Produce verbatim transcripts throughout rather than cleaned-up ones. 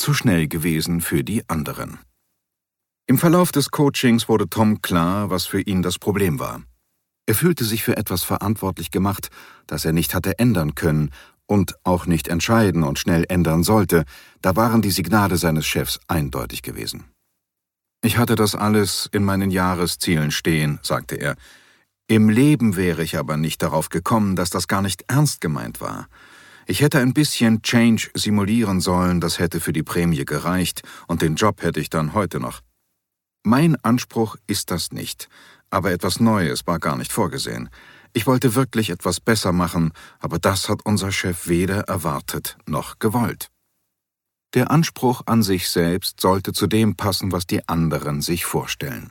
zu schnell gewesen für die anderen. Im Verlauf des Coachings wurde Tom klar, was für ihn das Problem war. Er fühlte sich für etwas verantwortlich gemacht, das er nicht hatte ändern können und auch nicht entscheiden und schnell ändern sollte. Da waren die Signale seines Chefs eindeutig gewesen. »Ich hatte das alles in meinen Jahreszielen stehen«, sagte er. »Im Leben wäre ich aber nicht darauf gekommen, dass das gar nicht ernst gemeint war. Ich hätte ein bisschen Change simulieren sollen, das hätte für die Prämie gereicht und den Job hätte ich dann heute noch. Mein Anspruch ist das nicht, aber etwas Neues war gar nicht vorgesehen. Ich wollte wirklich etwas besser machen, aber das hat unser Chef weder erwartet noch gewollt.« Der Anspruch an sich selbst sollte zu dem passen, was die anderen sich vorstellen.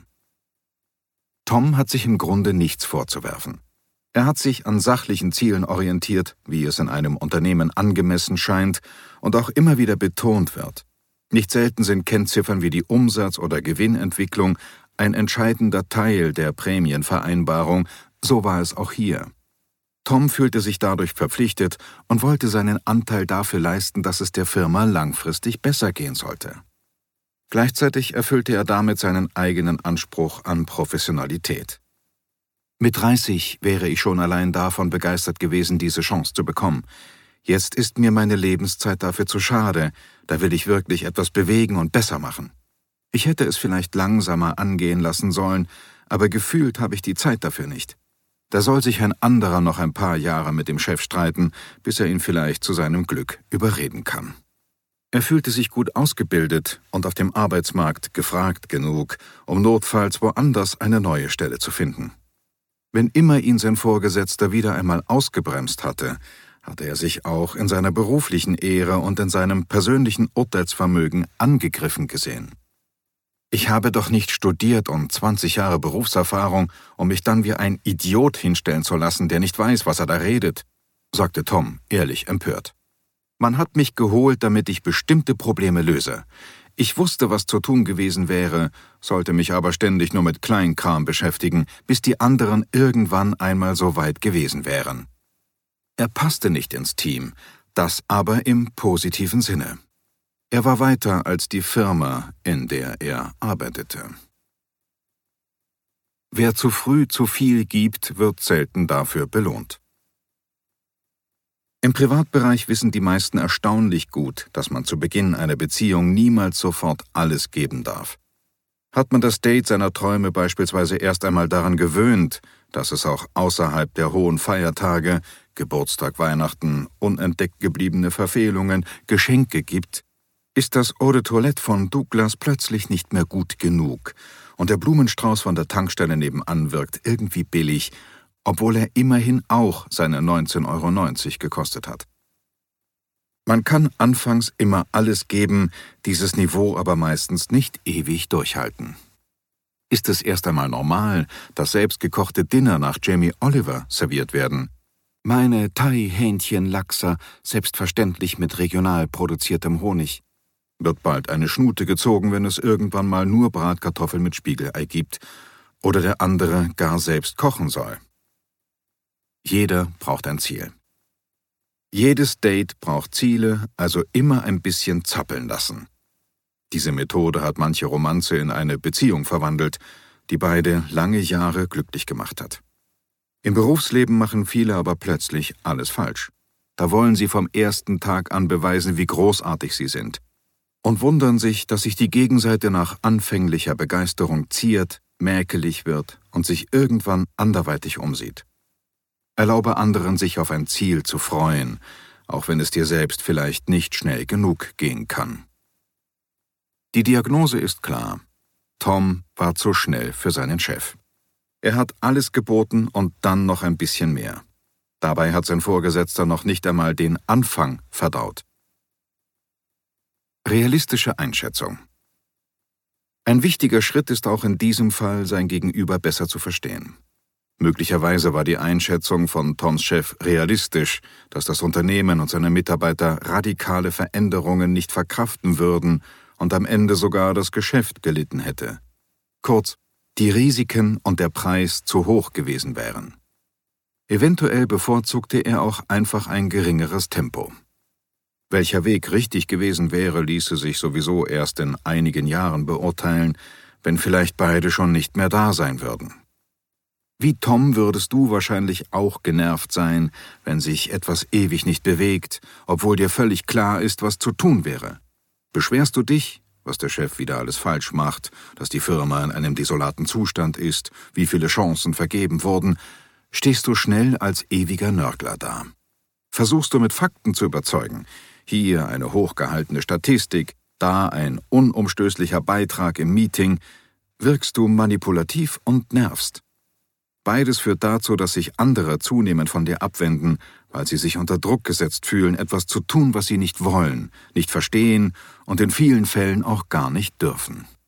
Tom hat sich im Grunde nichts vorzuwerfen. Er hat sich an sachlichen Zielen orientiert, wie es in einem Unternehmen angemessen scheint und auch immer wieder betont wird. Nicht selten sind Kennziffern wie die Umsatz- oder Gewinnentwicklung ein entscheidender Teil der Prämienvereinbarung, so war es auch hier. Tom fühlte sich dadurch verpflichtet und wollte seinen Anteil dafür leisten, dass es der Firma langfristig besser gehen sollte. Gleichzeitig erfüllte er damit seinen eigenen Anspruch an Professionalität. Mit dreißig wäre ich schon allein davon begeistert gewesen, diese Chance zu bekommen. Jetzt ist mir meine Lebenszeit dafür zu schade, da will ich wirklich etwas bewegen und besser machen. Ich hätte es vielleicht langsamer angehen lassen sollen, aber gefühlt habe ich die Zeit dafür nicht. Da soll sich ein anderer noch ein paar Jahre mit dem Chef streiten, bis er ihn vielleicht zu seinem Glück überreden kann. Er fühlte sich gut ausgebildet und auf dem Arbeitsmarkt gefragt genug, um notfalls woanders eine neue Stelle zu finden. Wenn immer ihn sein Vorgesetzter wieder einmal ausgebremst hatte, hatte er sich auch in seiner beruflichen Ehre und in seinem persönlichen Urteilsvermögen angegriffen gesehen. »Ich habe doch nicht studiert und zwanzig Jahre Berufserfahrung, um mich dann wie ein Idiot hinstellen zu lassen, der nicht weiß, was er da redet«, sagte Tom, ehrlich empört. »Man hat mich geholt, damit ich bestimmte Probleme löse. Ich wusste, was zu tun gewesen wäre, sollte mich aber ständig nur mit Kleinkram beschäftigen, bis die anderen irgendwann einmal so weit gewesen wären.« Er passte nicht ins Team, das aber im positiven Sinne. Er war weiter als die Firma, in der er arbeitete. Wer zu früh zu viel gibt, wird selten dafür belohnt. Im Privatbereich wissen die meisten erstaunlich gut, dass man zu Beginn einer Beziehung niemals sofort alles geben darf. Hat man das Date seiner Träume beispielsweise erst einmal daran gewöhnt, dass es auch außerhalb der hohen Feiertage, Geburtstag, Weihnachten, unentdeckt gebliebene Verfehlungen, Geschenke gibt, ist das Eau de Toilette von Douglas plötzlich nicht mehr gut genug und der Blumenstrauß von der Tankstelle nebenan wirkt irgendwie billig, obwohl er immerhin auch seine neunzehn Euro neunzig gekostet hat. Man kann anfangs immer alles geben, dieses Niveau aber meistens nicht ewig durchhalten. Ist es erst einmal normal, dass selbstgekochte Dinner nach Jamie Oliver serviert werden? Meine Thai-Hähnchen-Lachser, selbstverständlich mit regional produziertem Honig. Wird bald eine Schnute gezogen, wenn es irgendwann mal nur Bratkartoffeln mit Spiegelei gibt oder der andere gar selbst kochen soll. Jeder braucht ein Ziel. Jedes Date braucht Ziele, also immer ein bisschen zappeln lassen. Diese Methode hat manche Romanze in eine Beziehung verwandelt, die beide lange Jahre glücklich gemacht hat. Im Berufsleben machen viele aber plötzlich alles falsch. Da wollen sie vom ersten Tag an beweisen, wie großartig sie sind. Und wundern sich, dass sich die Gegenseite nach anfänglicher Begeisterung ziert, mäkelig wird und sich irgendwann anderweitig umsieht. Erlaube anderen, sich auf ein Ziel zu freuen, auch wenn es dir selbst vielleicht nicht schnell genug gehen kann. Die Diagnose ist klar. Tom war zu schnell für seinen Chef. Er hat alles geboten und dann noch ein bisschen mehr. Dabei hat sein Vorgesetzter noch nicht einmal den Anfang verdaut. Realistische Einschätzung. Ein wichtiger Schritt ist auch in diesem Fall, sein Gegenüber besser zu verstehen. Möglicherweise war die Einschätzung von Toms Chef realistisch, dass das Unternehmen und seine Mitarbeiter radikale Veränderungen nicht verkraften würden und am Ende sogar das Geschäft gelitten hätte. Kurz, die Risiken und der Preis zu hoch gewesen wären. Eventuell bevorzugte er auch einfach ein geringeres Tempo. Welcher Weg richtig gewesen wäre, ließe sich sowieso erst in einigen Jahren beurteilen, wenn vielleicht beide schon nicht mehr da sein würden. Wie Tom würdest du wahrscheinlich auch genervt sein, wenn sich etwas ewig nicht bewegt, obwohl dir völlig klar ist, was zu tun wäre. Beschwerst du dich, was der Chef wieder alles falsch macht, dass die Firma in einem desolaten Zustand ist, wie viele Chancen vergeben wurden, stehst du schnell als ewiger Nörgler da. Versuchst du mit Fakten zu überzeugen, hier eine hochgehaltene Statistik, da ein unumstößlicher Beitrag im Meeting, wirkst du manipulativ und nervst. Beides führt dazu, dass sich andere zunehmend von dir abwenden, weil sie sich unter Druck gesetzt fühlen, etwas zu tun, was sie nicht wollen, nicht verstehen und in vielen Fällen auch gar nicht dürfen.